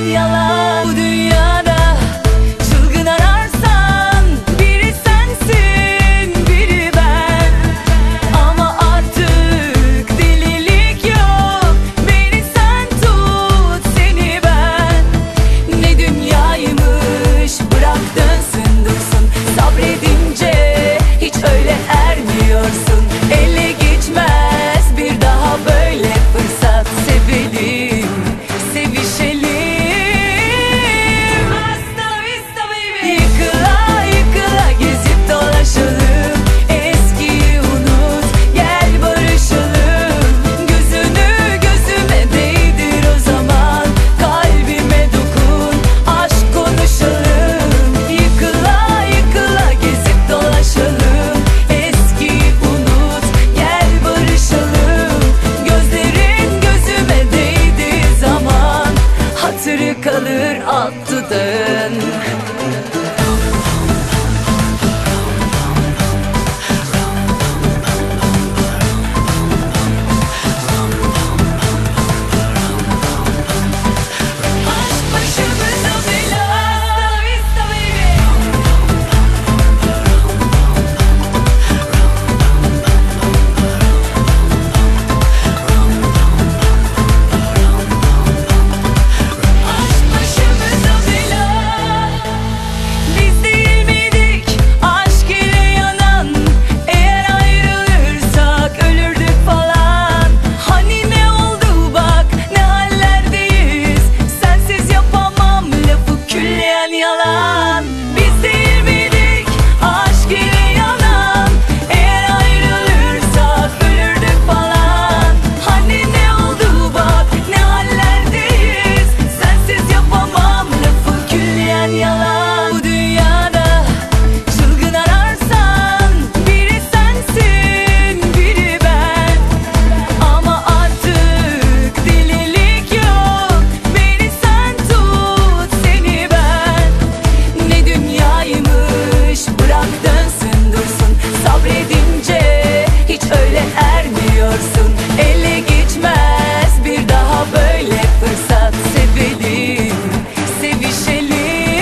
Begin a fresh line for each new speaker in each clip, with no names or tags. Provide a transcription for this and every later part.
yalan. Bu dünyada çılgın ararsan biri sensin, biri ben. Ama artık delilik yok, beni sen tut, seni ben. Ne dünyaymış, bırak dönsün dursun. Sabredince hiç öyle ermiyorsun. Ele geçmez bir daha böyle fırsat. Sevelim, sevişelim. Hasta vista baby. Yıkıla yıkıla gezip dolaşalım. Eskiyi unut, gel barışalım. Gözünü gözüme değdir o zaman. Kalbime dokun, aşk konuşalım. Yıkıla yıkıla gezip dolaşalım. Eskiyi unut, gel barışalım. Gözlerin gözüme değdiği zaman hatırı kalır alt dudağın. Aşk başımıza bela. Hasta vista baby. Aşk başımıza bela. Biz değil miydik aşk ile yanan? Eğer ayrılırsak ölürdük falan. Hani ne oldu bak, ne hallerdeyiz. Sensiz yapamam lafı külleyen yalan. Biz değil miydik aşk ile yanan? Eğer ayrılırsak ölürdük falan. Hani ne oldu bak, ne hallerdeyiz. Sensiz yapamam lafı külleyen yalan. Bu dünyada çılgın ararsan biri sensin, biri ben. Ama artık delilik yok, beni sen tut, seni ben. Ne dünyaymış, bırak dönsün dursun. Sabredince hiç öyle ermiyorsun. Ele geçmez bir daha böyle fırsat. Sevelim, sevişelim.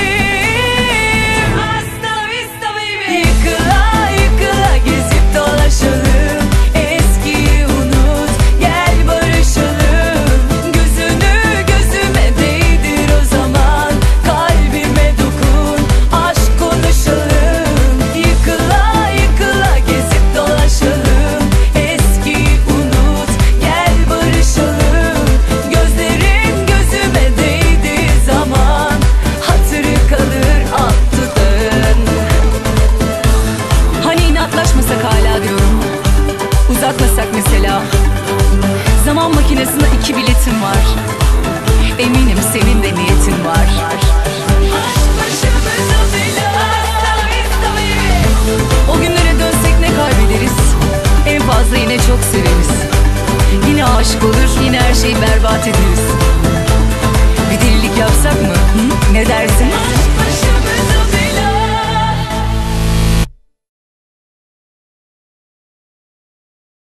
Hasta vista baby. Yıkıla yıkıla gezip dolaşalım. Eskiyi unut, gel barışalım. Gözünü gözüme değdir o zaman. Kalbime dokun, aşk konuşalım. Yıkıla yıkıla gezip dolaşalım. Eskiyi unut, gel barışalım. Gözlerin gözüme değdiği zaman hatırı kalır alt dudağın. Hani inatlaşmasak hala diyorum. Uzatmasak mesela. Zaman makinesinde 2 biletim var. Eminim senin de niyetin var. Aşk başımıza bela. Hasta vista baby. O günlere dönsek ne kaybederiz? En fazla yine çok severiz. Yine aşık olur, yine her şeyi berbat ederiz.